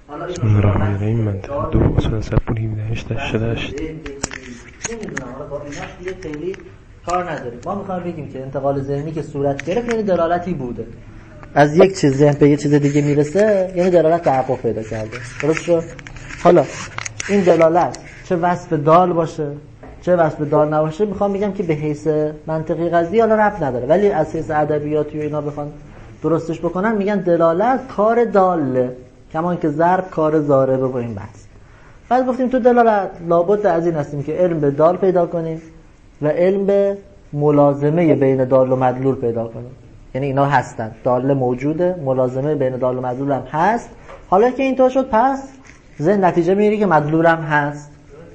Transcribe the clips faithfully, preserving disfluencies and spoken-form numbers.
بسم الله الرحمن الرحیم. منطقه دو اصول سبون هیوده هشت شده هشت. نمیدونم حالا با ایناش دیگه خیلی کار نداریم. ما میخوایم بگیم که انتقال ذهنی که صورت گرفت یعنی دلالتی بوده. از یک چیز ذهن به یک چیز دیگه میرسه یعنی دلالت تحقق پیدا کرده. درست شد؟ حالا این دلالت چه وصف دال باشه چه وصف دال نباشه میخوام بگم که به حیث منطقی قضیه حالا ربط نداره، ولی از حیث ادبیاتی و اینا بخوان درستش بکنن میگن دلالت کار داله، کمان که ضرب کار ضاربه با این بحث. بعد گفتیم تو دلالت لابد از این هستیم که علم به دال پیدا کنیم و علم به ملازمه بین دال و مدلول پیدا کنیم. یعنی اینا هستن، دال موجوده، ملازمه بین دال و مدلول هم هست. حالا که اینطور شد پس ذهن نتیجه میگیری که مدلول هم هست.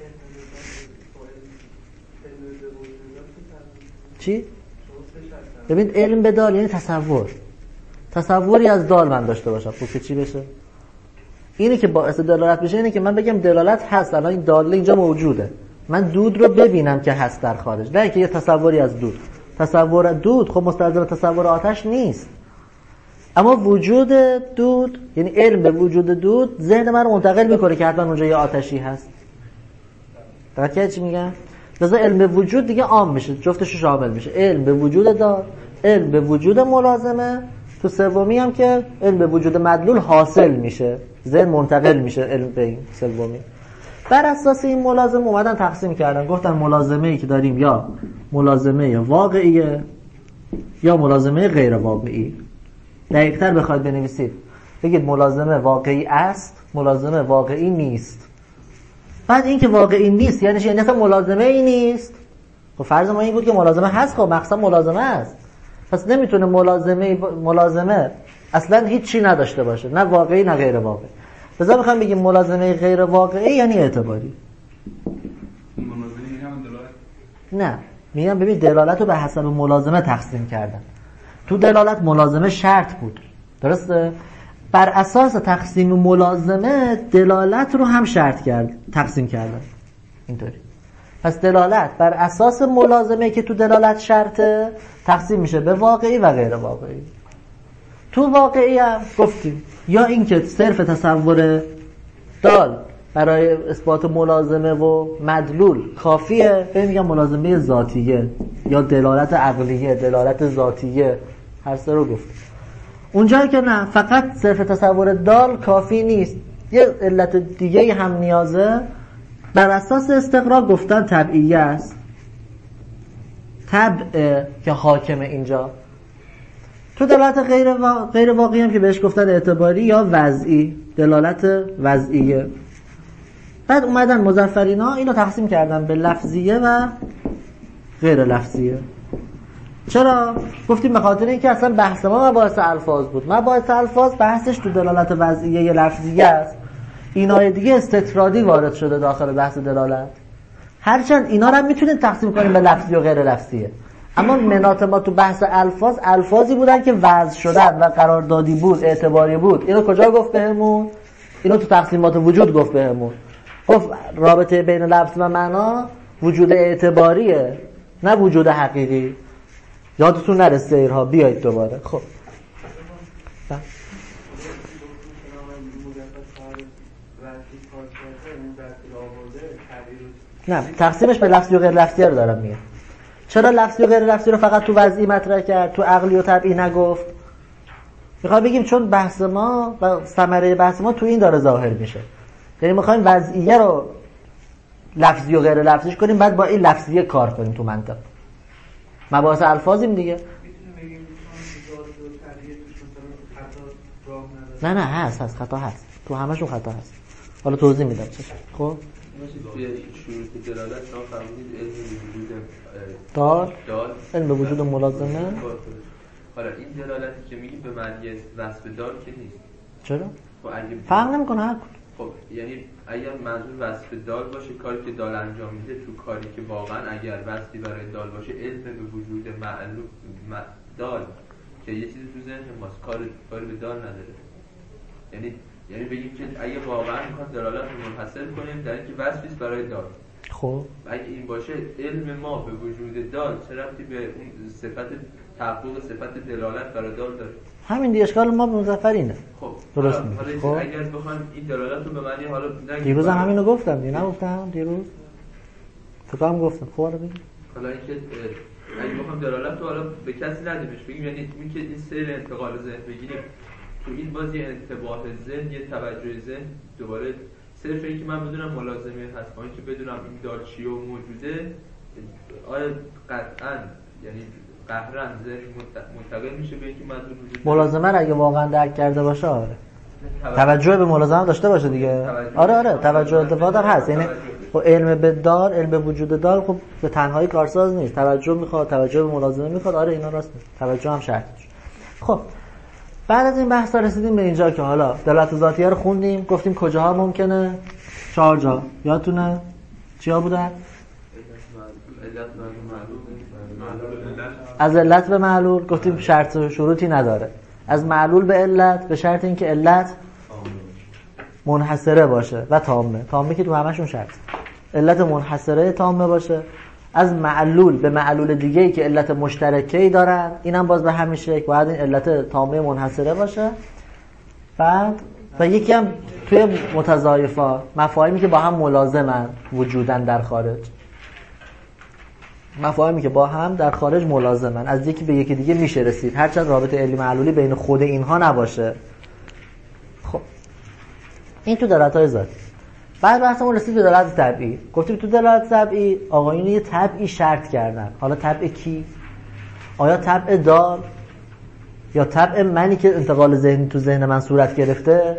چی؟ ببین علم به دال یعنی تصور، تصوری از دال من داشته باشم خب که چی بشه؟ اینی که باعث دلالت بشه اینه که من بگم دلالت هست، الان این داله اینجا موجوده، من دود رو ببینم که هست در خارج، نه که یه تصوری از دود. تصور دود خب مستلزم تصور آتش نیست، اما وجود دود یعنی علم به وجود دود ذهن من رو منتقل میکنه که حتما اونجا یه آتشی هست. درسته چی میگم؟ لذا علم به وجود دیگه عام میشه، جفتش شامل میشه، علم به وجود دار، علم به وجود ملازمه، تو سومی هم که علم به وجود مدلول حاصل میشه، ذهن منتقل میشه علم به این سومی. بر اساس این ملازمه اومدن تقسیم کردن، گفتن ملازمه‌ای که داریم یا ملازمه واقعیه یا ملازمه غیر واقعی. دقیق‌تر بخواید بنویسید بگید ملازمه واقعی است، ملازمه واقعی نیست. بعد این که واقعی نیست یعنی چی؟ یعنی اصلا ملازمه ای نیست. خب فرض ما این بود که ملازمه هست، خب مقصد ملازمه است، پس نمیتونه ملازمه ملازمه اصلا هیچ چی نداشته باشه، نه واقعی نه غیر واقعی. لذا میخوام بگیم ملازمه غیر واقعی یعنی اعتباری. ملازمه هم دلالت؟ نه، میگم ببین دلالت رو به حسب ملازمه تقسیم کردن. تو دلالت ملازمه شرط بود، درسته؟ بر اساس تقسیم ملازمه دلالت رو هم شرط کرد، تقسیم کردن اینطوری. پس دلالت بر اساس ملازمه که تو دلالت شرطه تقسیم میشه به واقعی و غیر واقعی. تو واقعی هم گفتیم یا این که صرف تصور دال برای اثبات ملازمه و مدلول کافیه، به میگم ملازمه ذاتیه یا دلالت عقلیه، دلالت ذاتیه، هر سه رو گفتیم. اونجایی که نه فقط صرف تصور دال کافی نیست، یه علت دیگه هم نیازه، بر اساس استقرار گفتن طبعیه است، طبع که حاکمه اینجا. تو دلالت غیر, وا... غیر واقعی هم که بهش گفتن اعتباری یا وضعی، دلالت وضعیه. بعد اومدن مظفرینا اینو تقسیم کردن به لفظیه و غیر لفظیه. چرا؟ گفتیم به خاطر اینکه اصلا بحث ما مباحث الفاظ بود. مباحث الفاظ بحثش تو دلالت وضعیه یا لفظیه است. اینای دیگه استطرادی وارد شده داخل بحث دلالت. هرچند اینا رو هم میتونید تقسیم کنیم به لفظی و غیر لفظیه، اما مناط ما تو بحث الفاظ الفاظی بودن که وضع شدن و قراردادی بود، اعتباری بود. اینو کجا گفت بهمون؟ اینو تو تقسیمات وجود گفت بهمون. گفت رابطه بین لفظ و معنا وجود اعتباریه نه وجود حقیقی. یادتون نره سیرها بیایید دوباره. خب نه تقسیمش به لفظی و غیر لفظی رو دارم میگم. چرا لفظی و غیر لفظی رو فقط تو وضعی مطرح کرد، تو عقلی و طبعی نگفت؟ میخوام بگیم چون بحث ما و ثمره بحث ما تو این داره ظاهر میشه، یعنی میخوایم وضعیه رو لفظی و غیر لفظیش کنیم، بعد با این لفظیه کار کنیم تو منطق. مباحث الفاظیم دیگه. نه نه هست هست خطا هست، تو همشون خطا هست. حالا توضیح میدم چه. خب توی شروط دلالت شما فرمودید علم به وجود دال دال علم به وجود ملازمه. حالا این دلالتی که میگیم به معنی وصف دال که نیست. چرا؟ خب اگه فرق نمیکنه هر کدوم. خب یعنی اگر منظور وصف دال باشه کاری که دال انجام میده، تو کاری که واقعا اگر وصفی برای دال باشه علم به وجود معلوم دال که یه چیزی تو ذهن ماست، کار کاری به دال نداره. یعنی یعنی بگیم که اگه واقعا میخوام دلالت رو منحصر کنیم در اینکه وصفیست برای دال، خب اگه این باشه علم ما به وجود دال چه ربطی به اون صفت تحقق صفت دلالت برای دال داره؟ همین دیگه اشکال ما مظفر اینه. خب درست میگی. خب اگر بخوام این دلالت رو به معنی حالا دیروز هم همینو گفتم، دیگه نگفتم دیروز؟ فکرم گفتم. خب حالا بگید. حالا اینکه اگه بخوام دلالت رو حالا به کسی ندیمش بگیم، یعنی این که این سیر انتقال ذهن بگیریم تو این بازی انتباه ذهن، یه توجه ذهن، دوباره صرف اینکه من بدونم ملازمه هست با اینکه بدونم این دال چیه و موجوده، آیا قطعاً یعنی قهرن ذهن منتقل میشه به اینکه منظور وجود ملازمه رو اگه واقعا درک کرده باشه، آره توجه به ملازمه داشته باشه دیگه. آره آره توجه اتفاق هم هست. یعنی خب علم به دار، علم به وجود دار خب به تنهایی کارساز نیست، توجه میخواد، توجه به ملازمه میخواد. آره اینا راست نیست، توجه هم شرطش. خب بعد از این بحثا رسیدیم به اینجا که حالا دلالت ذاتیه رو خوندیم، گفتیم کجاها ممکنه؟ چهار جا یادتونه چیا بودن؟ از علت به معلول گفتیم شرط و شروطی نداره، از معلول به علت به شرط اینکه علت منحصره باشه و تامه. تامه که تو همشون شرط، علت منحصره تامه باشه. از معلول به معلول دیگه ای که علت مشترکی دارن، اینم باز به همین شکل باید این علت تامه منحصره باشه. بعد و یکی هم توی متضایفا مفاهیمی که با هم ملازمن وجودن در خارج، مفاهیمی که با هم در خارج ملازمن، از یکی به یکی دیگه میشه رسید هرچند رابطه علی معلولی بین خود اینها نباشه. خب این تو دلالت‌های ذاتی. بعد بحثمون رسید به دلالت طبعی. گفتیم تو دلالت طبعی آقایون یه طبعی شرط کردن. حالا طبع کی؟ آیا طبع دال یا طبع منی که انتقال ذهنی تو ذهن من صورت گرفته؟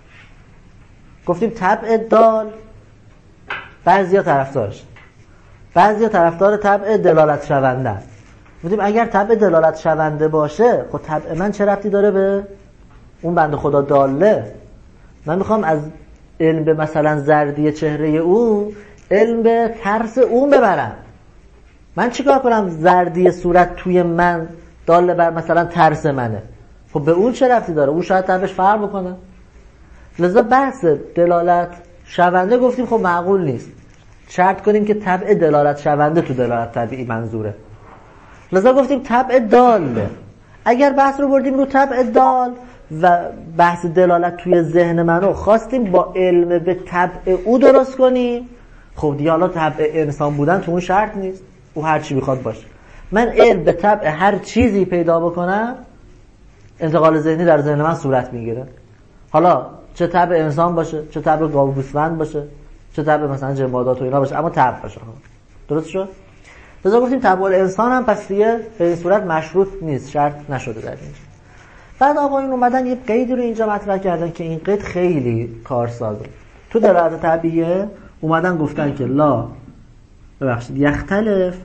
گفتیم طبع دال بعضیا طرفدارش، بعضیا طرفدار طبع دلالت شونده. گفتیم اگر طبع دلالت شونده باشه، خب طبع من چه ربطی داره به اون بنده خدا داله؟ من میخوام از علم به مثلا زردی چهره او علم به ترس اون ببرم. من چیکار کنم زردی صورت توی من داله بر مثلا ترس منه؟ خب به اون چه ربطی داره؟ اون شاید طبعش فرق بکنه. لذا بحث دلالت شونده گفتیم خب معقول نیست، شرط کنیم که طبع دلالت شونده تو دلالت طبیعی منظوره. لذا گفتیم طبع داله. اگر بحث رو بردیم رو طبع دال و بحث دلالت توی ذهن منو خواستیم با علم به طبع او درست کنیم، خب دیگه حالا طبع انسان بودن تو اون شرط نیست، او هر چی بخواد باشه. من علم به طبع هر چیزی پیدا بکنم، انتقال ذهنی در ذهن من صورت میگیره. حالا چه طبع انسان باشه، چه طبع گاو گوسفند باشه، چه طبع مثلا جمادات و اینا باشه، اما طبع باشه. درست شد؟ لذا گفتیم طبع انسان هم پس دیگه به این صورت مشروط نیست، شرط نشده در اینجا. بعد آقایون اومدن یه قیدی رو اینجا مطرح کردن که این قید خیلی کارسازه. تو دلالت طبیعیه اومدن گفتن که لا ببخشید یختلف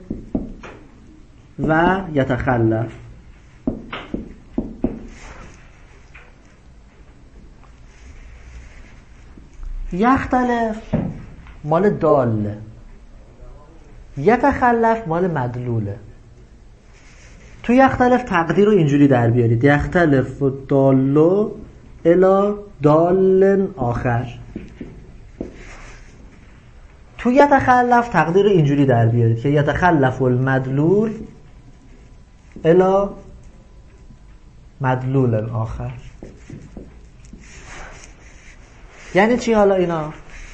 و یتخلف. یختلف مال داله، یتخلف مال مدلوله. تو یختلف تقدیر رو اینجوری در بیارید: یختلف و دالو الا دال آخر. تو یتخلف تقدیر رو اینجوری در بیارید که یتخلف المدلول الا مدلول آخر. یعنی چی حالا اینا؟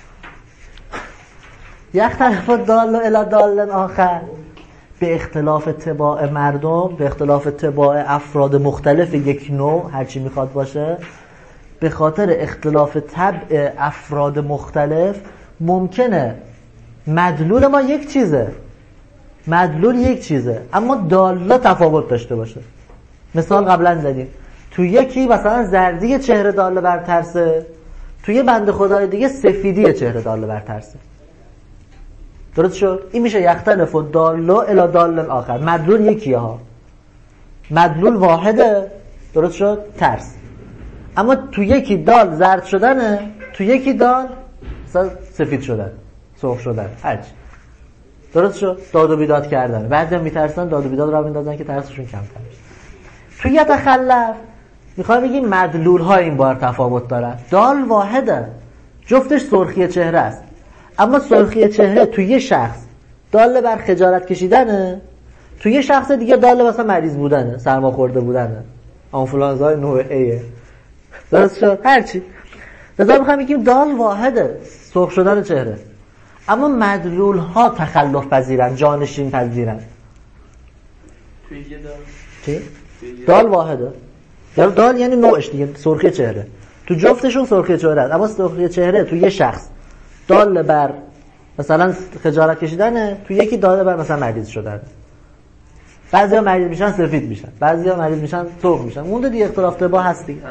یختلف و دالو الا دال آخر به اختلاف طباع مردم، به اختلاف طباع افراد مختلف یک نوع، هرچی میخواد باشه، به خاطر اختلاف طبع افراد مختلف ممکنه مدلول ما یک چیزه، مدلول یک چیزه اما دالا تفاوت داشته باشه. مثال قبلا زدیم، تو یکی مثلا زردی چهره داله بر ترسه، تو یه بنده خدای دیگه سفیدی چهره داله بر ترسه. درست شد؟ این میشه یختلف و دالو الا دال آخر. مدلول یکیه ها، مدلول واحده. درست شد؟ ترس. اما تو یکی دال زرد شدنه، تو یکی دال مثلا سفید شدن، سرخ شدن، هرچی. درست شد؟ داد و بیداد کردن. بعضی هم میترسن داد و بیداد را میندازن که ترسشون کمتر بشه. تو یتخلف میخوام بگیم مدلول ها این بار تفاوت دارن. دال واحده، جفتش سرخی چهره است، اما سرخی چهره توی یه شخص داله بر خجالت کشیدنه، توی یه شخص دیگه داله مثلا مریض بودنه، سرما خورده بودنه. آنفولانزای نوع ایه. درست شد؟ هرچی لذا میخوام بگیم دال واحده، سرخ شدن چهره، اما مدلول ها تخلف پذیرن، جانشین پذیرن. توی یه دال چی؟ دال واحده، یعنی دال یعنی نوعش دیگه سرخی چهره، تو جفتشون سرخی چهره است، اما سرخی چهره تو یه شخص دال بر مثلا خجالت کشیدنه، تو یکی دال بر مثلا مریض شدن. بعضیا مریض میشن سفید میشن، بعضیا مریض میشن سرخ میشن. مونده دیگه اختلاف طباع هست دیگه.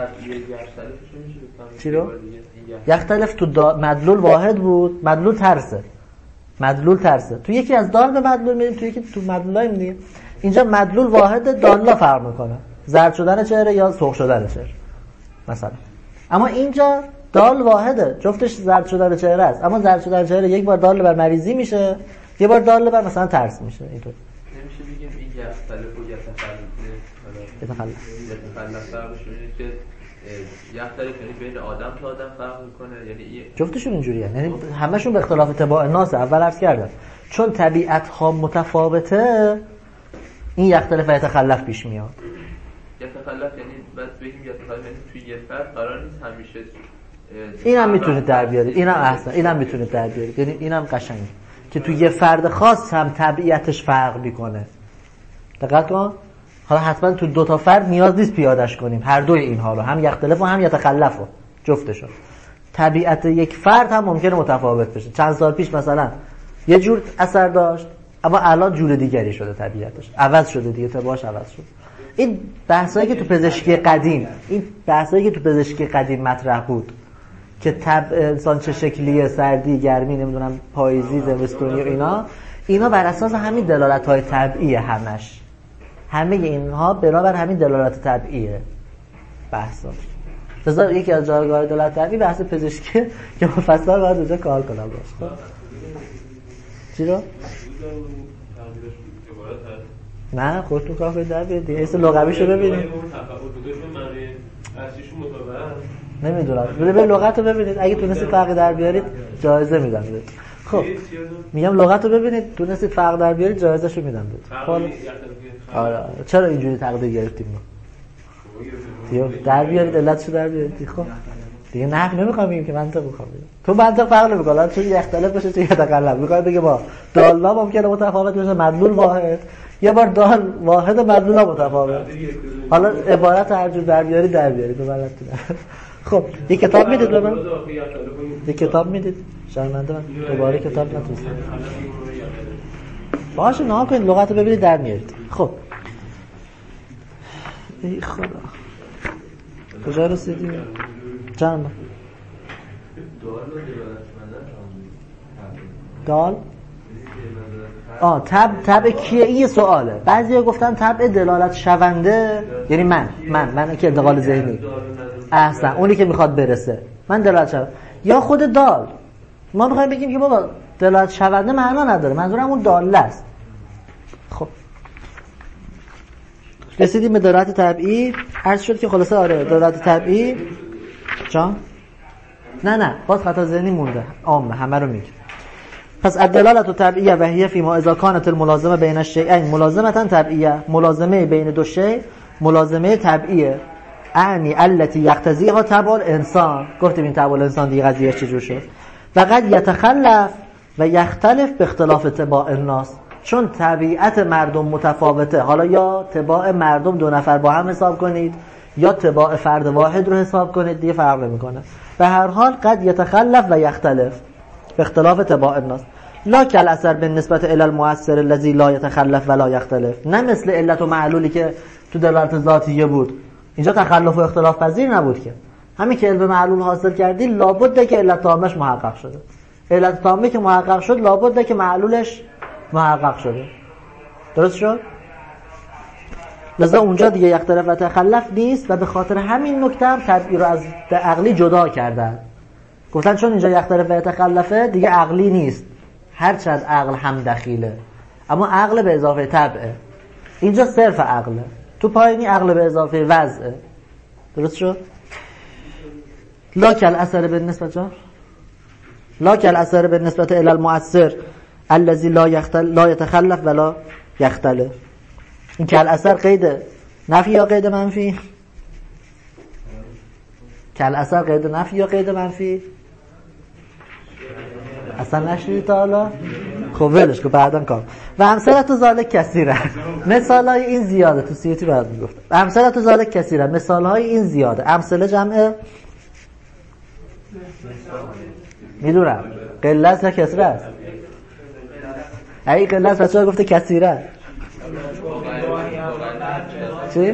چی رو؟ یختلف تو دا... مدلول واحد بود، مدلول ترسه، مدلول ترسه. تو یکی از دال به مدلول میریم، تو یکی تو مدلولای میریم. اینجا مدلول واحد، دالا فرق میکنه، زرد شدن چهره یا سرخ شدن چهره مثلا. اما اینجا دال واحده، جفتش زرد شدن چهره است، اما زرد شدن چهره یک بار دال بر مریضی میشه، یه بار دال بر مثلا ترس میشه. اینطور نمیشه بگیم این یختلف و یتخلف یتخلف فرقش اینه که یختلف یعنی بین آدم تا آدم فرق میکنه، یعنی جفتشون اینجوریه، یعنی همشون به اختلاف طباع ناس. اول عرض کردم چون طبیعت ها متفاوته این یختلف و یتخلف پیش میاد. یتخلف یعنی بس بگیم یتخلف یعنی توی یه فرد قرار نیست همیشه. اینم میتونید در بیارید، اینم احسن، اینم میتونید در بیارید، یعنی اینم قشنگه که توی یه فرد خاص هم طبیعتش فرق میکنه. دقت کن، حالا حتما تو دو تا فرد نیاز نیست پیادش کنیم هر دوی اینها رو، هم یختلف و هم یتخلف رو، جفتشون. طبیعت یک فرد هم ممکنه متفاوت بشه. چند سال پیش مثلا یه جور اثر داشت، اما الان جور دیگری شده، طبیعتش عوض شده دیگه، طباعش عوض شد. این بحثایی که تو پزشکی قدیم این بحثایی که تو پزشکی قدیم مطرح بود که تب انسان چه شکلیه، سردی، گرمی، نمیدونم پاییزی، زمستونی و اینا، اینا بر اساس همین دلالت‌های طبیعیه. همش همه اینها بنابر همین دلالت طبیعیه بحثا. لذا یکی از جایگاه دلالت طبیعی بحث پزشکی که مفصل باید اونجا کار کنم باشه. چی رو؟ نه خودتون کار کنید در بیاد دیگه، ایسا لغویشو ببینید. نمیدونم ببین لغت رو ببینید، اگه تونستید فرق در بیارید جایزه میدم بهت. خب میگم لغت رو ببینید، تونستید فرق در بیارید جایزه‌شو میدم بهت. خب آره چرا اینجوری تقدیر گرفتیم ما؟ دیگه در بیارید، علتشو در بیارید. خب دیگه نه نمیخوام بگیم که منطق میخوام بگم. تو منطق فرق نمیکنه، چون یختلف باشه چه یتقلب. میخواد بگه با دالا ممکنه متفاوت باشه، مدلول واحد، یه بار دال واحد و مدلول متفاوت. حالا عبارت هر جور در بیارید در بیارید به بلدتون. خب یه کتاب میدید به من؟ یه کتاب میدید؟ شرمنده من دوباره کتاب نتونستم. باشه نه کنید لغت رو ببینید در میارید. خب ای خدا کجا رسیدیم؟ چند با؟ دال؟ آه تب تب کیه؟ این سواله. بعضیا گفتن تب دلالت شونده، یعنی من من من که انتقال ذهنی احسن اونی که میخواد برسه، من دلالت شونده. یا خود دال. ما میخوایم بگیم که بابا دلالت شونده معنا نداره، منظورم اون داله است. خب رسیدیم به دلالت طبیعی. عرض شد که خلاصه آره دلالت طبیعی جان نه نه باز خطا ذهنی مونده، عامه همه رو میگه. پس الدلالة طبیعیه و هی فیما اذا كانت الملازمه بین الشیئین ملازمه طبیعیه، ملازمه بین دو شیء ملازمه طبیعیه، اعنی التي یقتضیها طبع الانسان. گفتیم این طبع الانسان دیگه قضیه چجور شد. و قد یتخلف و یختلف به اختلاف طباع الناس، چون طبیعت مردم متفاوته. حالا یا طباع مردم دو نفر با هم حساب کنید یا طباع فرد واحد رو حساب کنید، دیگه فرق نمیکنه. به هر حال قد یتخلف و یختلف به اختلاف طباع الناس. لا کل اثر به نسبت الی المؤثر الذی لا یتخلف ولا یختلف، نه مثل علت و معلولی که تو دلالت ذاتیه بود. اینجا تخلف و اختلاف پذیر نبود که همین که علم معلول حاصل کردی لابد که علت تامش محقق شده. علت تامه که محقق شد لابد که معلولش محقق شده. درست شد؟ لذا اونجا دیگه یختلف و تخلف نیست و به خاطر همین نکته هم طبیعی رو از عقلی جدا کردن. گفتن چون اینجا یختلف و تخلفه دیگه عقلی نیست، هرچند عقل هم دخیله، اما عقل به اضافه طبعه. اینجا صرف عقله، تو پایینی عقل به اضافه وضعه. درست شد؟ لا کل اثر به نسبت جا لا کل اثر به نسبت الی المؤثر الذی لا یختل لا یتخلف ولا یختلف. این کل اثر قید نفی یا قید منفی؟ کل اثر قید نفی یا قید منفی؟ اصلا نشنیدی تا حالا؟ خب ولش که بعداً کام. و امثلة ذالک کثیره. مثالای این زیاده. تو سیوتی بعد میگفت و امثلة ذالک کثیره. مثالهای این زیاده. امثله جمعه میدونم قلت یا کثره است. ای قلت بچه ها گفته کثیره. چی؟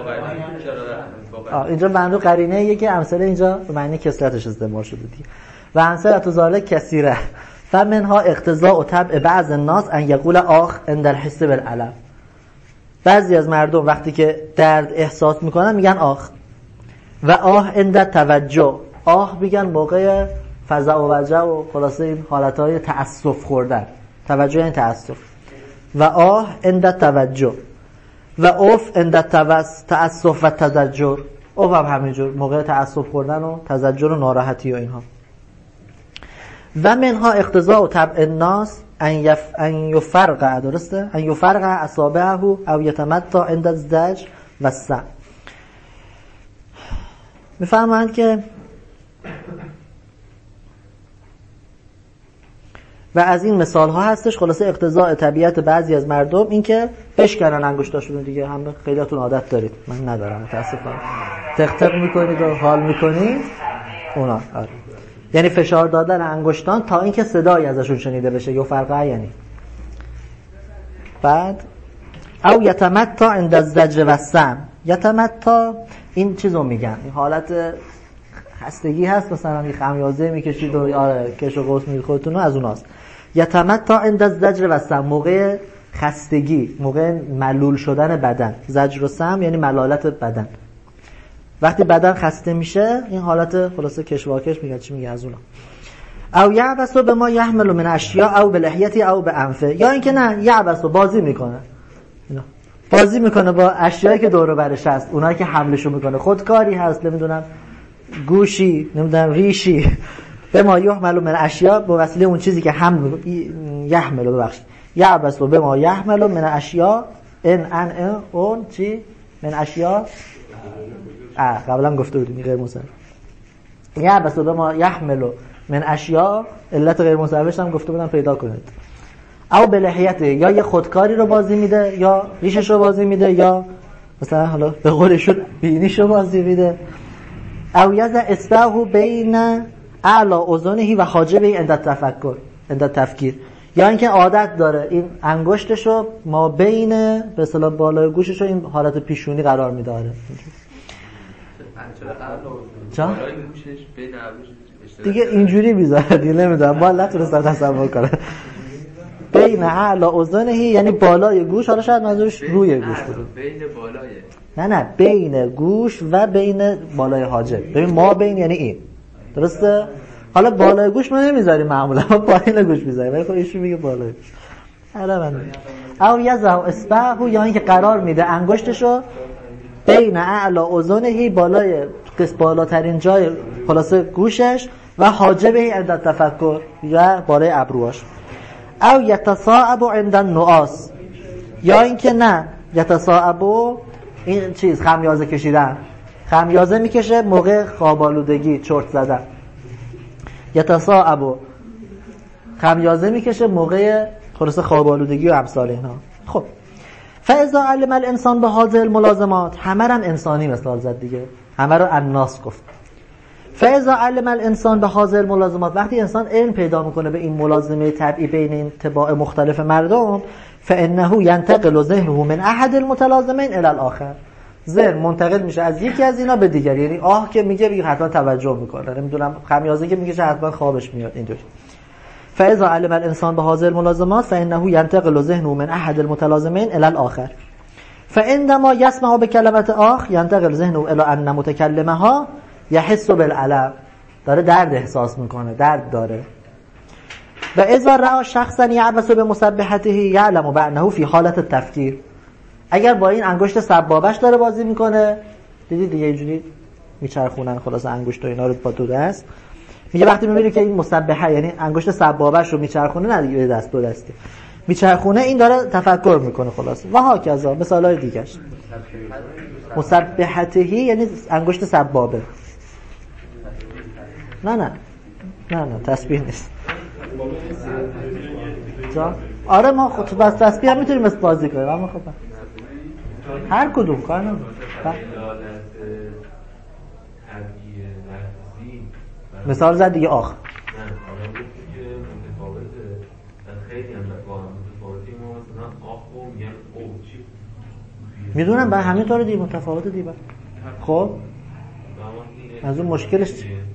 آه اینجا معنی قرینه یه که امثله اینجا به معنی کثرتش استعمال شده دیگه. و امثلة ذالک کثیره. فمنها اقتضاء طبع بعض الناس ان یقول آخ عند الحس بالالم. بعضی از مردم وقتی که درد احساس میکنن میگن آخ. و آه عند توجه. آه میگن موقع فزع و وجع و خلاصه این حالتهای تأسف خوردن. توجه این تأسف. و آه عند توجه. و اوف عند تأسف و تزجر. اوف هم همینجور موقع تأسف خوردن و تزجر و ناراحتی و اینها. و منها اقتضاء طبع الناس ان یف ان یفرق درسته ان یفرق اصابعه او یتمتع عند الزجر و السع. میفهمند که و از این مثال ها هستش خلاصه اقتضاء طبیعت بعضی از مردم این که بشکنن انگشتاشون دیگه. هم خیلیاتون عادت دارید، من ندارم متاسفانه. تق تق میکنید و حال میکنید اونا. آره. یعنی فشار دادن انگشتان تا اینکه صدایی ازشون شنیده بشه. یا فرقه یعنی بعد او یتمتع عند الزجر و السم. یتمتع این چیزو میگن این حالت خستگی هست، مثلا این خمیازه میکشید و آره کش و قوس میگید خودتون از اوناست. یتمتع عند الزجر و السم موقع خستگی، موقع ملول شدن بدن. زجر و سم یعنی ملالت بدن. وقتی بدن خسته میشه این حالت خلاصه کشواکش میگن چی میگه از اونا. او یعبسو به ما یحمل من اشیاء او به لحیتی او به انفه. یا اینکه نه یعبسو بازی میکنه، بازی میکنه با اشیایی که دور و برش هست، اونایی که حملشو میکنه. خودکاری هست، نمیدونم گوشی، نمیدونم ریشی. به ما یحمل من اشیاء به وسیله اون چیزی که حمل یحمل ببخشید یعبسو به ما یحمل من اشیاء ان ان اون چی من اشیاء اه قبلا گفته بودیم غیر مصرف. یعبسو به ما یحمل من اشیاء علت غیر مصرفش هم گفته بودم پیدا کنید. او به لحیت یا یه خودکاری رو بازی میده یا ریشش رو بازی میده یا مثلا حالا به قولش بینیش رو بازی میده. او یزع اصبعه بین اعلی اذنه و حاجبه عند تفکر عند تفکیر. یا اینکه عادت داره این انگشتشو ما بین به اصطلاح بالای گوشش رو این حالت پیشونی قرار میداره. چرا؟ دیگه اینجوری میذاره دیگه نمیدونم با نتونستم تصور کنم. بین اعلی اذنه یعنی بالای گوش، حالا شاید منظورش روی گوش بود. بین بالای نه نه بین گوش و بین بالای حاجب. ببین ما بین یعنی این درسته. حالا بالای گوش ما نمیذاریم معمولا، ما پایین گوش میذاریم، ولی خب ایشون میگه بالای گوش. حالا من او یزع اصبعه یا اینکه قرار میده انگشتشو بین اعلی اذنه بالای قسم بالاترین جای خلاصه گوشش و حاجبه عند تفکر یا بالای ابروهاش. او یتصاعب عند النعاس یا اینکه نه یتصاعب این چیز خمیازه کشیدن، خمیازه میکشه موقع خواب آلودگی چرت زدن. یتصاعب خمیازه میکشه موقع خلاص خواب آلودگی و امثال اینها. خب فاذا علم الانسان به هذه الملازمات، همه هم انسانی مثال زد دیگه، همه رو الناس گفت. فاذا علم الانسان به هذه الملازمات، وقتی انسان علم پیدا میکنه به این ملازمه طبیعی بین این طباع مختلف مردم، فانه ينتقل ذهنه من احد المتلازمین الى الاخر. ذهن منتقل میشه از یکی از اینا به دیگری. یعنی آه که میگه میگه حتما توجه میکنه، نمیدونم خمیازه که میگه حتما خوابش میاد اینطوری. فاذا علم الانسان به هذه الملازمات فانه ينتقل ذهنه من احد المتلازمین الى الاخر. فعندما يسمع بكلمه اخ ينتقل ذهنه الى ان متكلمها يحس بالالم. داره درد احساس میکنه، درد داره. و اذا رأى شخصا يعبث بمسبحته يعلم بانه في حالت التفکیر. اگر با این انگشت سبابش داره بازی میکنه، دیدید دیگه اینجوری میچرخونن خلاص انگشت و اینا رو با دو دست. میگه وقتی میبینی که این مسبحه یعنی انگشت سبابش رو میچرخونه، نه دیگه دست دو دستی میچرخونه، این داره تفکر میکنه خلاص. و هاکذا مثالای دیگه‌اش. مسبحته یعنی انگشت سبابه. نه نه نه نه تسبیح نیست. جا آره ما خود بس تسبیح هم میتونیم مثل بازی کنیم، اما خب هر کدوم کار نمید. مثال زد دیگه آخ میدونم به همین طور دیگه متفاوته دیگه. خب از اون مشکلش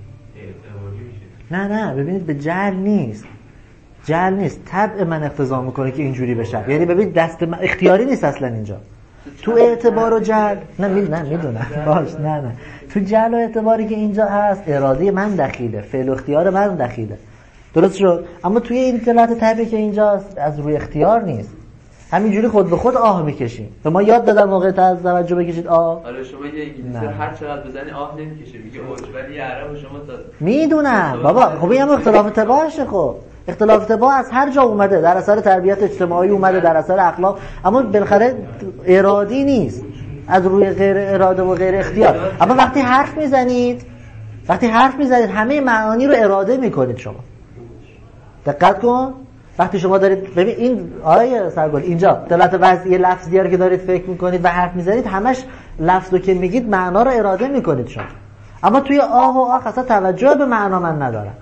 نه نه ببینید به جهل نیست، جهل نیست، طبع من اقتضا میکنه که اینجوری بشه. یعنی ببینید دست من اختیاری نیست اصلا اینجا. تو اعتبار و جهل نه می نه میدونم باش نه نه تو جهل و اعتباری که اینجا هست اراده من دخیله، فعل و اختیار من دخیله، درست شد. اما توی این اطلاعات طبعی که اینجاست از روی اختیار نیست، همینجوری خود به خود آه میکشیم. به ما یاد دادن موقع توجه بکشید آه. آره شما یه انگلیسی هر چقدر بزنی آه نمیکشه، میگه اوج، ولی عرب شما تا میدونم بابا. خب این هم اختلاف طباعشه. خب اختلاف طباع از هر جا اومده، در اثر تربیت اجتماعی اومده، در اثر اخلاق، اما بالاخره ارادی نیست، از روی غیر اراده و غیر اختیار. اما وقتی حرف میزنید وقتی حرف میزنید همه معانی رو اراده میکنید شما. دقت کن وقتی شما دارید ببین این آیه سرگل اینجا دلالت وضعی لفظی رو که دارید فکر میکنید و حرف میزنید همش لفظو که میگید معنا رو اراده میکنید شما. اما توی آه و آخ اصلا توجه به معنا من ندارم،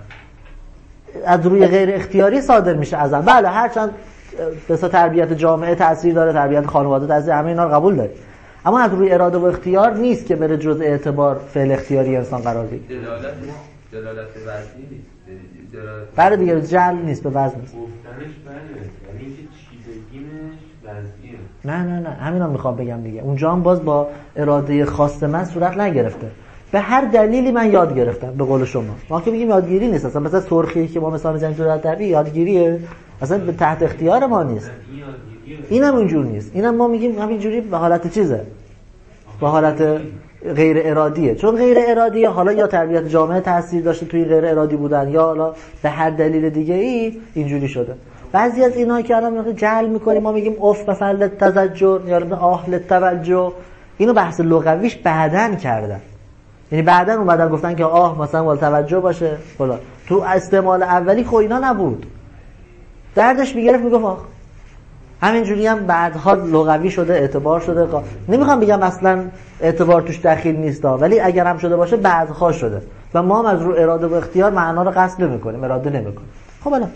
از روی غیر اختیاری صادر میشه ازم. بله هرچند بسا تربیت جامعه تأثیر داره، تربیت خانواده تأثیر، همه اینا رو قبول داره، اما از روی اراده و اختیار نیست که بره جزء اعتبار فعل اختیاری انسان قرار بگیره. دلالت دلالت وضعی نیست. بله دیگه جعل نیست، به وزن نیست. گفتنش بله، یعنی اینکه چیزگیمش وضعیه. نه نه نه همینا میخوام بگم دیگه. اونجا هم باز با اراده خاص من صورت نگرفته، به هر دلیلی من یاد گرفتم. به قول شما ما که میگیم یادگیری نیست، اصلا مثلا سرخی که ما مثلا میزنیم تو تربیت یادگیریه، اصلا به تحت اختیار ما نیست. اینم اونجور نیست، اینم ما میگیم همینجوری به حالت چیزه، به حالت غیر ارادیه. چون غیر ارادیه حالا یا تربیت جامعه تاثیر داشته توی غیر ارادی بودن، یا حالا به هر دلیل دیگه ای اینجوری شده. بعضی از اینا که الان جعل میکنیم ما میگیم اف مثلا تزجر یا اهل توجه، اینو بحث لغویش بعدن کردن، یعنی بعدن اومدن گفتن که آه مثلا ول توجه باشه فلان. تو استعمال اولی خب اینا نبود، دردش میگرفت میگفت آخ. همینجوری هم بعدها لغوی شده، اعتبار شده. نمیخوام بگم اصلا اعتبار توش دخیل نیست، ولی اگر هم شده باشه بعدها شده و ما هم از رو اراده و اختیار معنا رو قصد نمی‌کنیم، اراده نمی‌کنیم. خب الان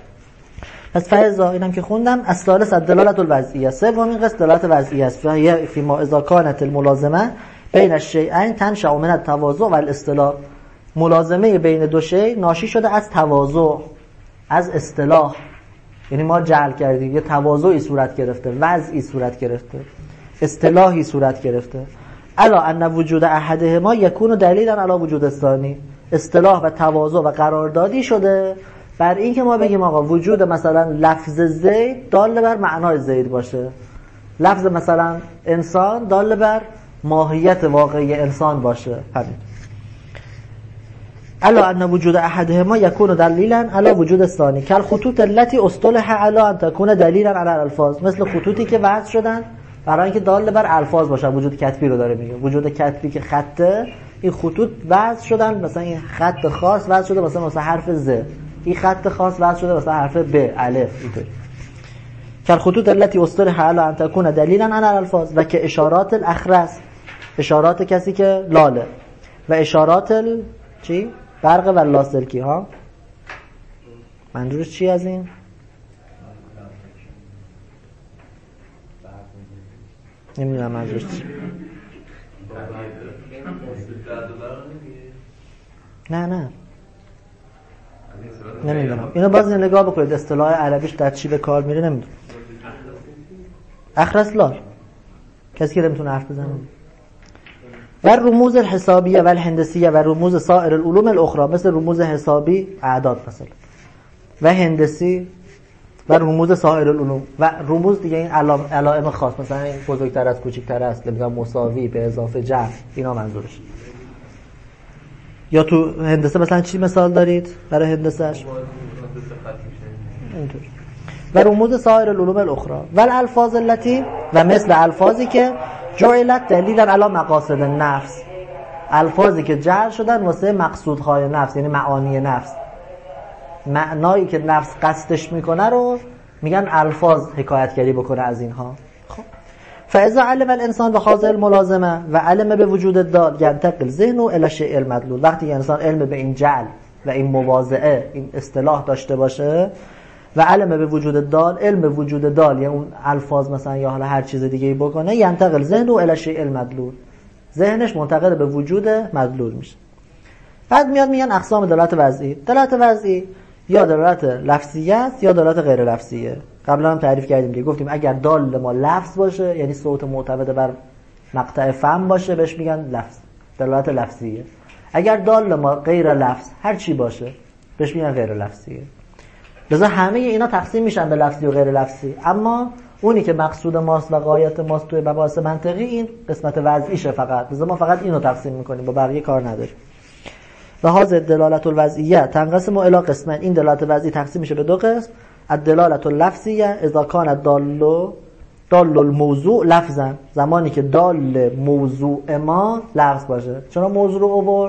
پس فائزا اینم که خوندم الثالث الدلاله الوضعیه، سومین قسم دلالت وضعیه است. فهي فی ما اذا كانت الملازمه بین الشیئین تنشأ من التواضع و الاصطلاح. ملازمه بین دو شی ناشی شده از تواضع، از اصطلاح. یعنی ما جعل کردیم، یه تواضعی صورت گرفته، وضعی صورت گرفته، اصطلاحی صورت گرفته. الا ان وجود احدهما یکون دلیلا علی وجود الثانی. اصطلاح و تواضع و قراردادی شده بر این که ما بگیم آقا وجود مثلا لفظ زید دال بر معنای زید باشه، لفظ مثلا انسان دال بر ماهیت واقعی انسان باشه. همین. الا ان وجود احدهما یکون دلیلا علی وجود الثانی کل خطوط التي اصطلح علی ان تكون دلیلا علی الالفاظ. مثل خطوطی که وضع شدن برای اینکه دال بر الفاظ باشن. وجود کتبی رو داره میگه، وجود کتبی که خطه، این خطوط وضع شدن، مثلا این خط خاص وضع شده مثلا مثلا حرف ز، این خط خاص وضع شده مثلا حرف ب، الف. اینطوری کل خطوط التي اصطلح علی ان تكون دلیلا علی الالفاظ و که اشارات الاخرس، اشارات کسی که لاله، و اشارات ال... چی؟ برق و لاسلکی ها. منظورش چی از این؟ نمیدونم منظورش چی. نه نه نمیدونم، اینو باز نگاه بکنید اصطلاح عربیش در چی به کار میره. نمیدونم. اخرس لال، کسی که نمیتونه حرف بزنه. و رموز الحسابیه و الهندسیه و رموز سایر العلوم الاخرى، مثل رموز حسابی اعداد مثلا و هندسی و رموز سایر العلوم و رموز دیگه این علائم خاص، مثلا این بزرگتر از کوچیکتر است، نمیدونم مساوی به اضافه جمع، اینا منظورش. یا تو هندسه مثلا چی مثال دارید برای هندسهش؟ اینطور. و رموز سایر العلوم الاخرى و الالفاظ التي و مثل الفاظی که جعلت دلیلا علی مقاصد النفس، الفاظی که جعل شدن واسه مقصودهای نفس، یعنی معانی نفس، معنایی که نفس قصدش میکنه رو میگن الفاظ حکایتگری بکنه از اینها. خب فاذا علم الانسان بهذه الملازمه و علم به وجود الدال ينتقل ذهنه الى الشيء المدلول. وقتی انسان علم به این جعل و این مواضعه، این اصطلاح داشته باشه و علم به وجود الدال، علم به وجود دال یا اون الفاظ مثلا یا حالا هر چیز دیگه ای بکنه، ینتقل ذهنه الى الشيء المدلول، ذهنش منتقل به وجود مدلول میشه. بعد میاد میگن اقسام دلالت وضعی. دلالت وضعی یا دلالت لفظیه است یا دلالت غیر لفظیه. قبلا هم تعریف کردیم دیگه، گفتیم اگر دال ما لفظ باشه، یعنی صوت معتمد بر مقطع فم باشه، بهش میگن لفظ، دلالت لفظیه. اگر دال ما غیر لفظ هر چی باشه، بهش میگن غیر لفظیه. لذا همه اینا تقسیم میشن به لفظی و غیر لفظی، اما اونی که مقصود ماست و غایت ماست توی مباحث منطقی این قسمت وضعیشه فقط. لذا ما فقط اینو تقسیم میکنیم، با بقیه کار نداریم. و هذه دلالت الوضعیه تنقسم الی قسمین. این دلالت وضعی تقسیم میشه به دو قسم. الدلالت اللفظیه اذا کان الدال دال الموضوع لفظا، زمانی که دال موضوع ما لفظ باشه. چرا موضوع رو آورد؟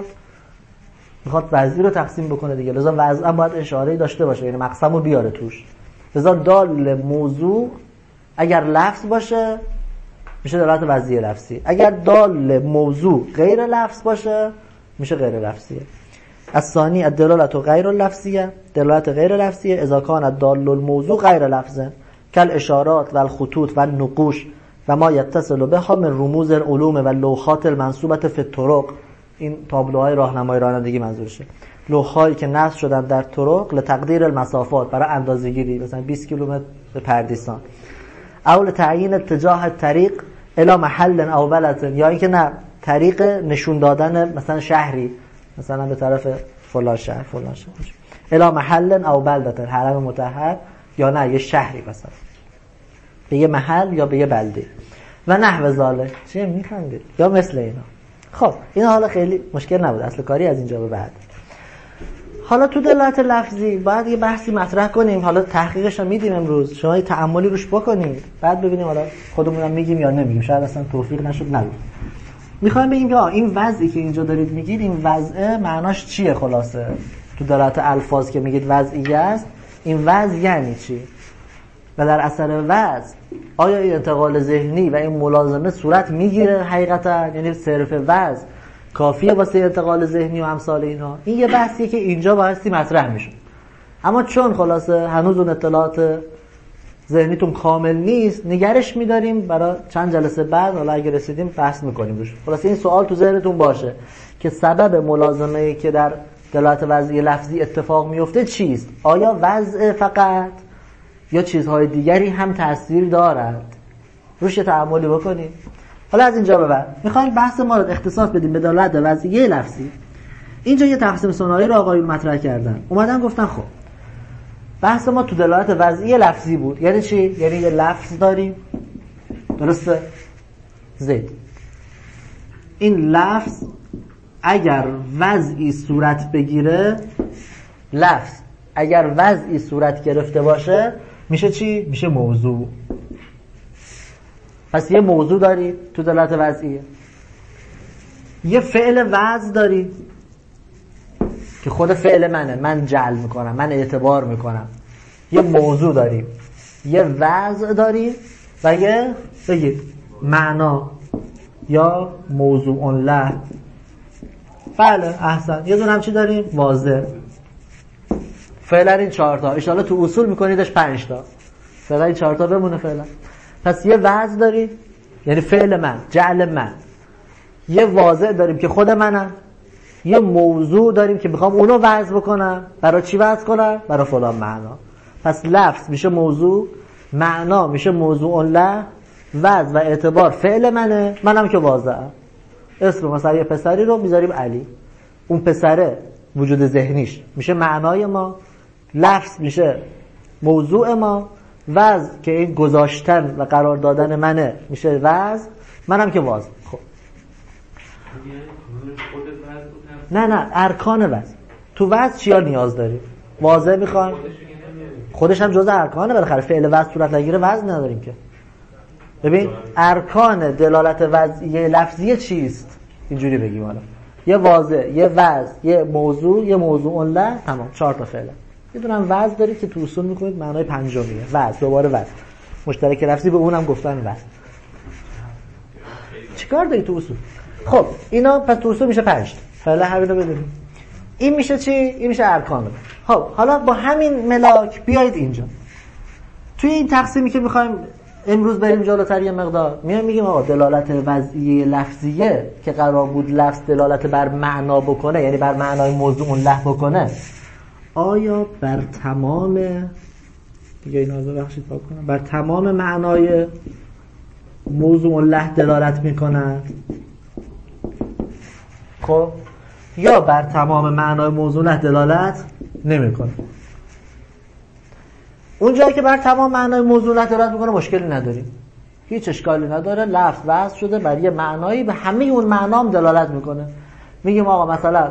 میخواد وضعی رو تقسیم بکنه دیگه، لذا وضع هم باید اشاره‌ای داشته باشه، یعنی مقسم رو بیاره توش. لذا دال موضوع اگر لفظ باشه میشه دلالت وضعی لفظی، اگر دال موضوع غیر لفظ باشه میشه غیر لفظیه. الثانی الدلالت غیر اللفظیه، دلالت غیر لفظیه اذا کان الدال الموضوع غیر لفظه کل اشارات و الخطوط و النقوش و ما یتصل بها من رموز العلوم و لوحات المنصوبه فی الطرق. این تابلوهای راهنمای رانندگی منظورشه، لوحایی که نصب شدن در طرق لتقدیر المسافات، برای اندازه‌گیری، مثلا بیست کیلومتر به پردیسان، او لتعیین اتجاه الطریق الی محل او بلد، یا اینکه نه طریق نشون دادن مثلا شهری، مثلا به طرف فلان شهر فلان شهر الی محل او بلده، حرم مطهر، یا نه یه شهری مثلا به یه محل یا به یه بلده و نحو ذالک. چی میخندید؟ یا مثل اینا. خب اینا حالا خیلی مشکل نبود، اصل کاری از اینجا به بعد. حالا تو دلالت لفظی باید یه بحثی مطرح کنیم، حالا تحقیقش هم میدیم امروز، شما یه تأملی روش بکنید، بعد ببینیم حالا خودمونم میگیم یا نمیگیم، شاید اصلا توفیق نشد نگیم. میخوایم بگیم که این وضعی که اینجا دارید میگید، این وضع معناش چیه؟ خلاصه تو دلالت الفاظ که میگید وضعیه است، این وضع یعنی چی؟ و در اثر وضع آیا این انتقال ذهنی و این ملازمه صورت میگیره حقیقتا؟ یعنی صرف وضع کافیه واسه انتقال ذهنی و امثال اینا؟ این یه بحثیه که اینجا بایستی مطرح میشه، اما چون خلاصه هنوز اون اطلاعات ذهنیتون کامل نیست، نگرش میداریم برای چند جلسه بعد، حالا اگه رسیدیم بحث میکنیم روش. خلاصه این سوال تو ذهنتون باشه که سبب ملازمه‌ای که در دلالت وضعی لفظی اتفاق میفته چیست؟ آیا وضع فقط یا چیزهای دیگری هم تأثیر دارد؟ روش تأملی بکنیم. حالا از اینجا به بعد میخوایم بحث ما رو اختصاص بدیم به دلالت وضعی لفظی. اینجا یه تقسیم ثنایی رو آقایون مطرح کردن، اومدن گفتن خب بحث ما تو دلالت وضعی لفظی بود، یعنی چی؟ یعنی یه لفظ داریم، درسته؟ زید. این لفظ اگر وضعی صورت بگیره، لفظ اگر وضعی صورت گرفته باشه میشه چی؟ میشه موضوع. پس یه موضوع داری تو دلالت وضعیه، یه فعل وضع داری که خود فعل منه، من جعل میکنم، من اعتبار میکنم. یه موضوع داریم، یه وضع داریم و یه بگید معنا یا موضوع له. بله احسن. یه دونه هم چی داریم؟ واضح. فعلا این چهار تا، ان شاءالله تو اصول میکنیدش پنج تا، فعلا این چهار تا بمونه فعلا. پس یه وضع داریم یعنی فعل من، جعل من، یه واضع داریم که خود منم، یه موضوع داریم که میخوام اونو وضع بکنم. برای چی وضع کنم؟ برای فلان معنا. پس لفظ میشه موضوع، معنا میشه موضوع له، وضع و اعتبار فعل منه، منم که واضعم. اسم مثلا یه پسری رو میذاریم علی، اون پسره وجود ذهنیش میشه معنای ما، لفظ میشه موضوع ما، وضع که این گذاشتن و قرار دادن منه میشه وضع، منم که واضع. خب نه نه ارکان وضع. تو وضع چیا نیاز داریم؟ واضع میخوایم، خودش هم جزء ارکانه، بالاخره فعل وضع صورت نگیره وضع نداریم که. ببین ارکان دلالت وضعی لفظی چیست؟ اینجوری بگیم حالا یه واضح، یه وضع، یه موضوع، یه موضوع له، تمام. چهار تا فعل. یه دونه هم وضع دارید که تو اصول میکنید معنای پنجمیه. وضع، دوباره وضع. مشترک لفظی به اونم گفتن وضع. چیکار داری تو اصول؟ خب اینا پس تو اصول میشه پنج تا. فعلا همین رو بدونید. این میشه چی؟ این میشه ارکان. خب حالا با همین ملاک بیایید اینجا. توی این تقسیمی که میخوایم امروز بریم جلوتر یه مقدار میایم میگیم آقا دلالت وضعی لفظیه که قرار بود لفظ دلالت بر معنا بکنه، یعنی بر معنای موضوع له بکنه، آیا بر تمام دیگه اینا رو بخشید پاک کنم بر تمام معنای موضوع له دلالت میکنه؟ خب یا بر تمام معنای موضوع له دلالت نمیکنه؟ اونجایی که بر تمام معنای موضوع له دلالت میکنه مشکلی نداریم، هیچ اشکالی نداره. لفظ وضع شده بر یه معنایی، به همه اون معنا هم دلالت میکنه. میگیم آقا مثلا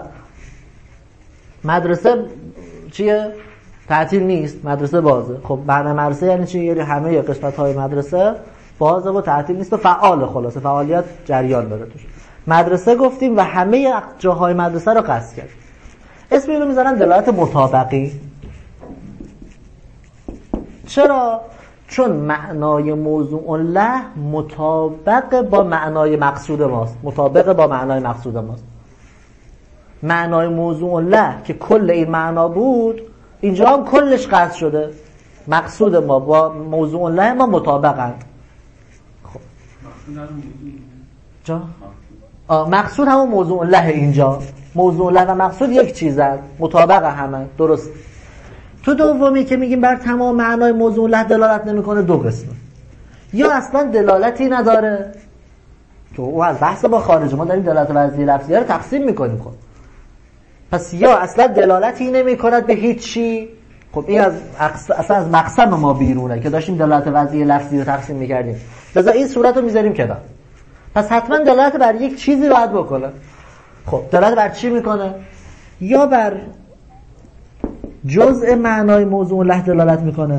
مدرسه چیه؟ تعطیل نیست، مدرسه بازه. خب معنی مدرسه یعنی چی؟ یعنی همه قسمت‌های مدرسه بازه و تعطیل نیست و فعال، خلاصه فعالیت جریان داره توش. مدرسه گفتیم و همه جاهای مدرسه رو قصد کرد. اسم اینو میذارن دلالت مطابقی. چرا؟ چون معنای موضوع له مطابق با معنای مقصود ماست، مطابق با معنای مقصود ماست. معنای موضوع له که کل این معنا بود، اینجا هم کلش قصد شده. مقصود ما با موضوع له ما مطابقند. خب جا؟ آه مقصود همون موضوع له. اینجا موضوع له و مقصود یک چیزند، مطابق همه. درست. تو دومی که میگیم بر تمام معنای موضوع له دلالت نمیکنه، دو قسمه. یا اصلا دلالتی نداره که او از بحث با خارج، ما داریم دلالت وضعی لفظی رو تقسیم میکنیم. خب پس یا اصلا دلالتی نمیکند به هیچ چی. خب این از اصلا از مقسم ما بیرونه که داشتیم دلالت وضعی لفظی رو تقسیم میکردیم. لذا این صورت رو میذاریم کنار. پس حتما دلالت بر یک چیزی باید بکنه. خب دلالت بر چی میکنه؟ یا بر جزء معنای موضوع له دلالت میکنه،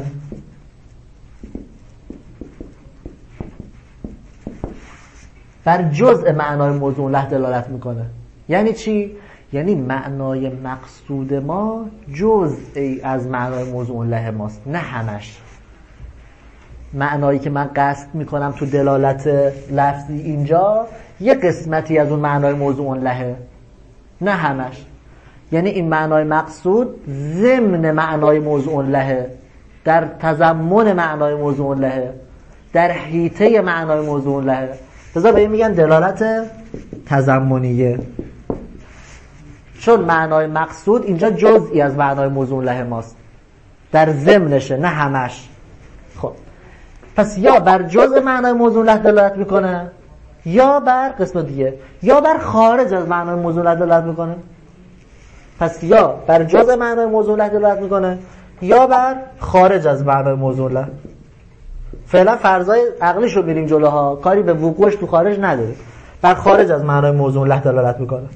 بر جزء معنای موضوع له دلالت میکنه. یعنی چی؟ یعنی معنای مقصود ما جزئی از معنای موضوع له ماست، نه همش. معنایی که من قصد میکنم تو دلالت لفظی اینجا یه قسمتی از اون معنای موضوع لهه، نه همش. یعنی این معنای مقصود ضمن معنای موضوع لهه، در تضمن معنای موضوع لهه، در حیطه معنای موضوع لهه. لذا به این میگن دلالت تضمنیه، چون معنای مقصود اینجا جزئی از معنای موضوع له ماست، در ضمنشه، نه همش. خب پس یا بر جزء معنای موضوع له دلالت میکنه، یا بر قسم دیگه، یا بر خارج از معنای موضوع له دلالت میکنه. پس یا بر جزء معنای موضوع له دلالت میکنه، یا بر خارج از معنای موضوع له. فعلا فرضای عقلیشو میریم جلوها، کاری به وقوعش تو خارج نداره. بر خارج از معنای موضوع له دلالت میکنه.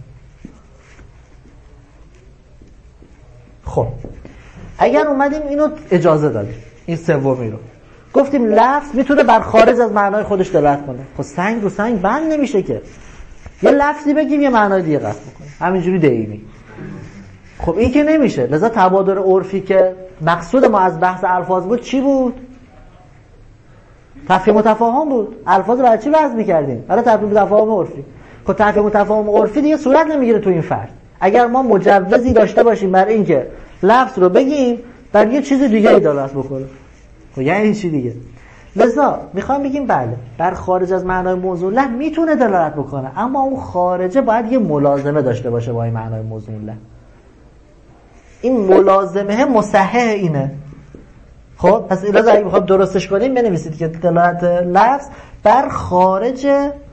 خب اگر اومدیم اینو اجازه دادیم، این سومی رو گفتیم لفظ میتونه بر خارج از معنای خودش دلالت کنه. خب سنگ رو سنگ بند نمیشه که یه لفظی بگیم یه معنای دیگه قصد بکنه، همینجوری دیمی. خب این که نمیشه. لذا تبادر عرفی که مقصود ما از بحث الفاظ بود چی بود؟ تفهیم و تفاهم بود. الفاظ رو برای چی وضع می‌کردیم؟ برای تفهیم و تفاهم عرفی. خب تفهیم و تفاهم عرفی دیگه صورت نمیگیره تو این فرد. اگر ما مجوزی داشته باشیم برای اینکه لفظ رو بگیم بر یه چیز دیگه دلالت بکنه، خب یعنی این چی دیگه؟ لذا میخوام بگیم بله بر خارج از معنای موضوع له میتونه دلالت بکنه، اما اون خارجه باید یه ملازمه داشته باشه با این معنای موضوع له. این ملازمه مصحح اینه. خب پس لذا اگه میخوام درستش کنیم بنویسید که دلالت لفظ بر خارج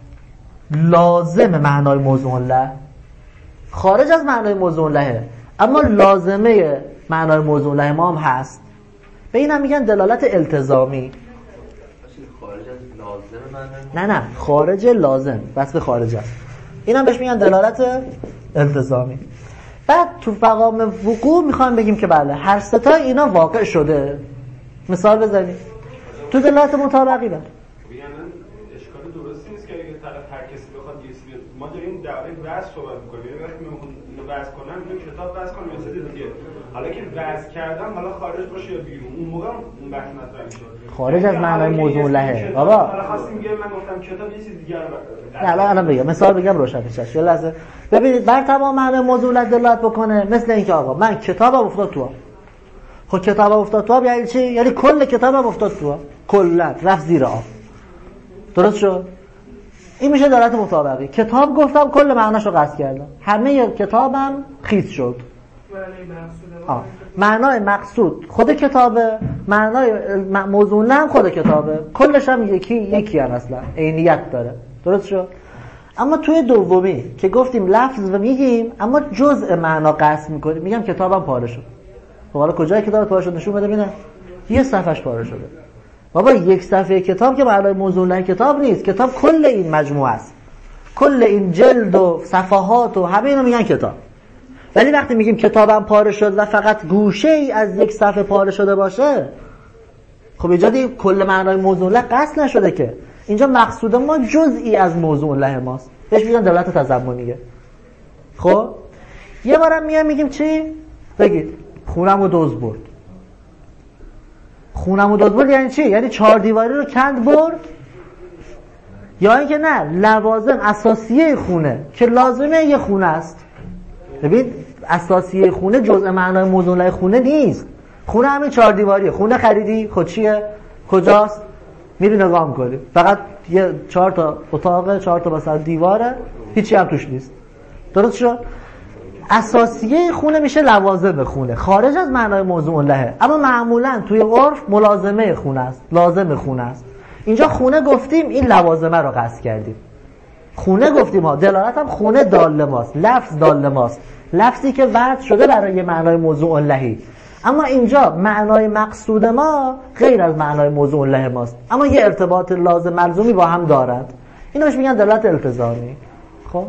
لازم معنای موضوع له، خارج از معنای موضوع له، اما لازمه معنای موضوع له ما هم هست. به این هم میگن دلالت التزامی. خارج از لازم معنای، نه نه خارج لازم، بس به خارج است. این هم بهش میگن دلالت التزامی. بعد تو مقام وقوع میخوام بگیم که بله هر سه تا اینا واقع شده. مثال بزنیم تو دلالت مطابقی بله. اشکال درستی نیست که اگه طرف هر کسی بخواد یه چیزی، ما داریم دعوی وضع صحبت می‌کنیم. وقتی می‌خوام اینو وضع کنم اینو کتاب وضع کنم یا سری دیگه. حالا که وضع کردم حالا خارج باشه یا بیرون اون موقع اون بحث مطرح میشه. خارج از معنای موضوع لهه. بابا حالا خواستم میگم من گفتم کتاب یه چیز دیگه رو نه الان الان بگم مثال بگم روشن میشه. یه لحظه ببینید بر تمام معنای موضوع له دلالت بکنه مثل اینکه آقا من کتابم افتاد تو آب. خب کتابم افتاد تو آب یعنی چی؟ یعنی کل کتابم افتاد تو آب. کلا رفت زیر آب. درست شد؟ این میشه دلالت مطابقی. کتاب گفتم کل معناشو قصد کردم. همه کتابم خیس شد. آه. معنای مقصود خود کتابه، معنای موضوع نه خود کتابه، کلش هم یکی یکی هم اصلا عینیت داره. درست شد؟ اما توی دومی که گفتیم لفظ و میگیم اما جزء معنا قصد میکنیم، میگم کتابم پاره شد. خب حالا کجای کتاب پاره شد نشون بده ببینم. یه صفحش پاره شده. بابا یک صفحه کتاب که معنای موضوع نه کتاب نیست، کتاب کل این مجموعه است. کل این جلد و صفحات و همه اینا میگن کتاب. ولی وقتی میگیم کتابم پاره شد و فقط گوشه ای از یک صفحه پاره شده باشه، خب اینجا دیگه کل معنای موضوع له قصد نشده که. اینجا مقصود ما جزئی از موضوع له ماست. بهش میگن دلالت تضمنیه. خب یه بارم میام میگیم چی؟ بگید خونمو دزد برد. خونمو دزد برد یعنی چی؟ یعنی چهار دیواری رو کند برد؟ یا اینکه نه لوازم اساسیه خونه که لازمه یه خونه است. ببین اساسیه خونه جزء معنای موضوع له خونه نیست. خونه همین چهار دیواریه. خونه خریدی خود چیه؟ کجاست؟ میری نگاه میکنی فقط یه چهار تا اتاقه، چهار تا مثلا دیواره، هیچی هم توش نیست. درست شد؟ اساسیه خونه میشه لوازم خونه، خارج از معنای موضوع لهه. اما معمولا توی عرف ملازمه خونه است، لازم خونه است. اینجا خونه گفتیم این لوازمه رو قصد کردیم. خونه گفتیم ها، دلالت هم خونه دال ماست، لفظ دال ماست، لفظی که وضع شده برای معنای موضوع لهی. اما اینجا معنای مقصود ما غیر از معنای موضوع له ماست، اما یه ارتباط لازم ملزومی با هم دارد. اینو بهش میگن دلالت التزامی. خب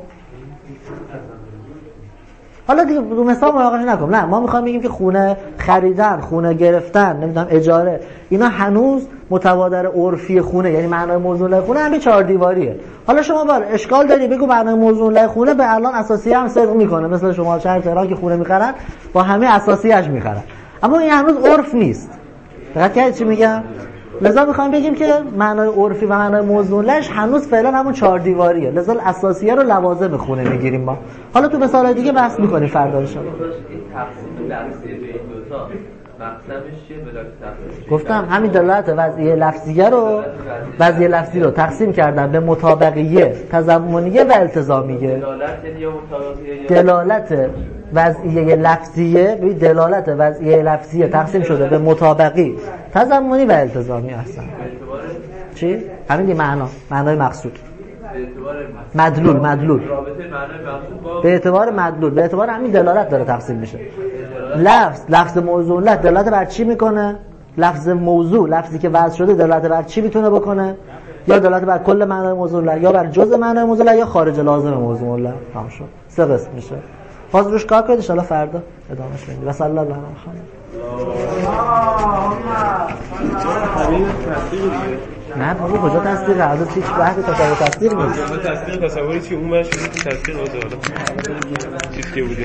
حالا دیگه رو مثال مراقبش نکنم. نه ما میخوایم بگیم که خونه خریدن، خونه گرفتن، نمیدونم اجاره، اینا هنوز متبادر عرفی خونه، یعنی معنای موضوع له خونه همین چهار دیواریه. حالا شما بار اشکال داری بگو معنای موضوع له خونه به الان اساسی هم صدق میکنه، مثل شما شهر تهران که خونه میخرن با همه اساسیش میخرن، اما این هنوز عرف نیست. دقت کردید چی میگم؟ لذا میخوام بگیم که معنای عرفی و معنای موضوع لهش هنوز فعلا همون چهار دیواریه. لذا اساسیه رو لوازم خونه میگیریم ما. حالا تو مثالای دیگه بحث میکنیم فردا ان شاء الله. این تقسیم لفظی به این دو تا مقصدش چیه؟ بلاک تقسیم گفتم همین دلالت وضعیه لفظیه رو وضعیه لفظی رو تقسیم کردن به مطابقیه، تضمنیه و التزامیه. دلالت یا مطابقیه دلالت وضعیه لفظیه، ببین دلالت وضعیه لفظیه تقسیم شده به مطابقی، تضمنی و التزامی هستن. چی؟ همین معنا، معنای مقصود. مدلول مدلول به اعتبار مدلول، به اعتبار همین دلالت داره تقسیم میشه. لفظ لفظ موضوع له دلالت بر چی میکنه؟ لفظ موضوع لفظی که وضع شده دلالت بر چی میتونه بکنه؟ یا دلالت بر کل معنای موضوع له، یا بر جزء معنای موضوع له، یا خارج لازم موضوع له. تمام شد. سه قسم میشه. باز روش کار کنید ان شاء الله فردا ادامهش بدیم. و صلی الله علیه و نه بابا کجا تصدیق از هیچ وقت تصدیق تصدیق نیست. تصدیق تصوری چی اون باشه تصدیق از حالا چیزی که بود